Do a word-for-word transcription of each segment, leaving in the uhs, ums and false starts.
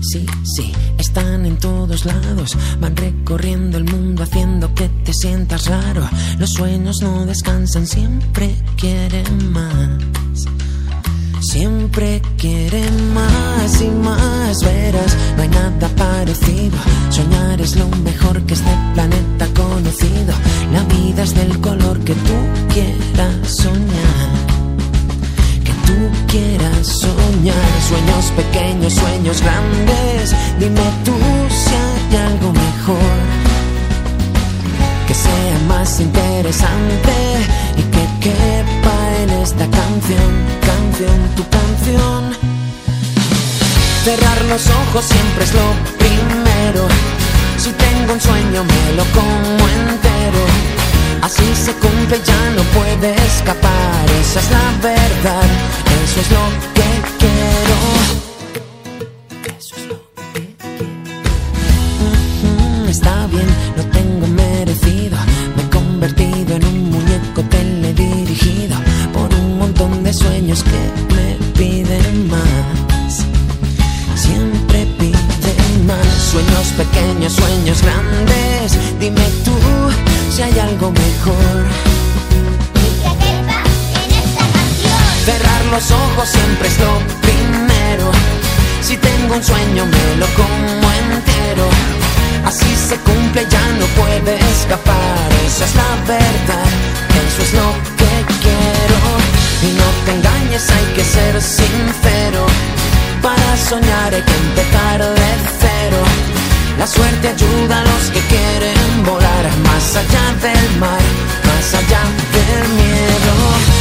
sí, sí, están en todos lados. Van recorriendo el mundo haciendo que te sientas raro. Los sueños no descansan, siempre quieren más. Siempre quieren más y más, verás, no hay nada parecido. Soñar es lo mejor que este planeta ha conocido. La vida es del color que tú quieras soñar, que tú quieras soñar. Sueños pequeños, sueños grandes. Dime tú si hay algo mejor, que sea más interesante y que quepa en esta canción, canción, tu canción. Cerrar los ojos siempre es lo primero. Si tengo un sueño me lo como entero. Así se cumple, ya no puede escapar. Esa es la verdad, eso es lo que quiero. Eso es lo que quiero. Mm-hmm, está bien, lo tengo merecido. Me he convertido en un muñeco teledirigido por un montón de sueños que me piden más. Siempre piden más. Sueños pequeños, sueños grandes. Dime tú si hay algo mejor, y que quepa en esta canción. Cerrar los ojos siempre es lo primero. Si tengo un sueño me lo como entero. Así se cumple, ya no puede escapar. Esa es la verdad, eso es lo que quiero. Y no te engañes, hay que ser sincero. Para soñar hay que empezar de cero. La suerte ayuda a los que quieren volar más allá del mar, más allá del miedo.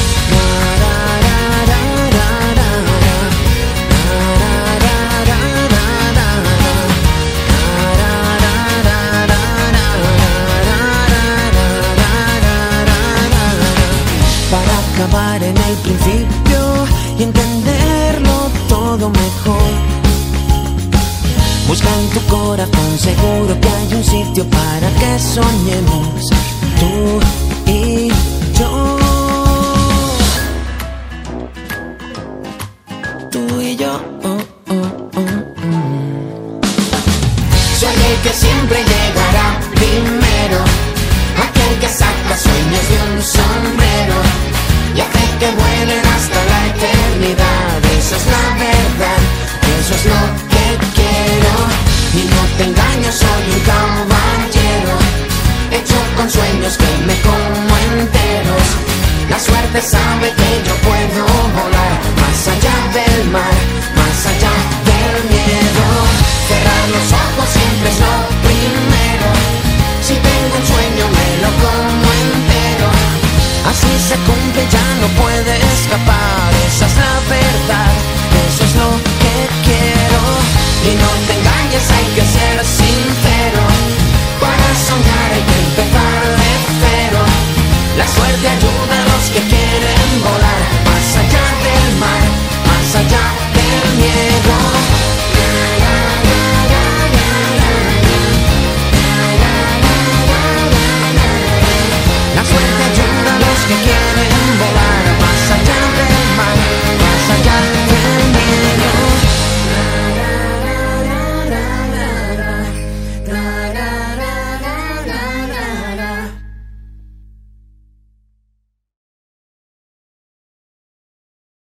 Para acabar en el principio y entenderlo todo mejor, busca en tu corazón, seguro que hay un sitio para que soñemos tú y yo. Tú y yo. Oh, oh, oh, oh. Soy el que siempre llegará primero, aquel que saca sueños de un sombrero y hace que vuelen hasta la eternidad. Esa es la verdad, eso es lo que quiero. Y no te engaño, soy un caballero, hecho con sueños que me como enteros. La suerte sabe que yo puedo volar más allá del mar, más allá del miedo. Cerrar los ojos siempre es lo primero. Si tengo un sueño me lo como entero. Así se cumple, ya no puede escapar. Esa es la verdad,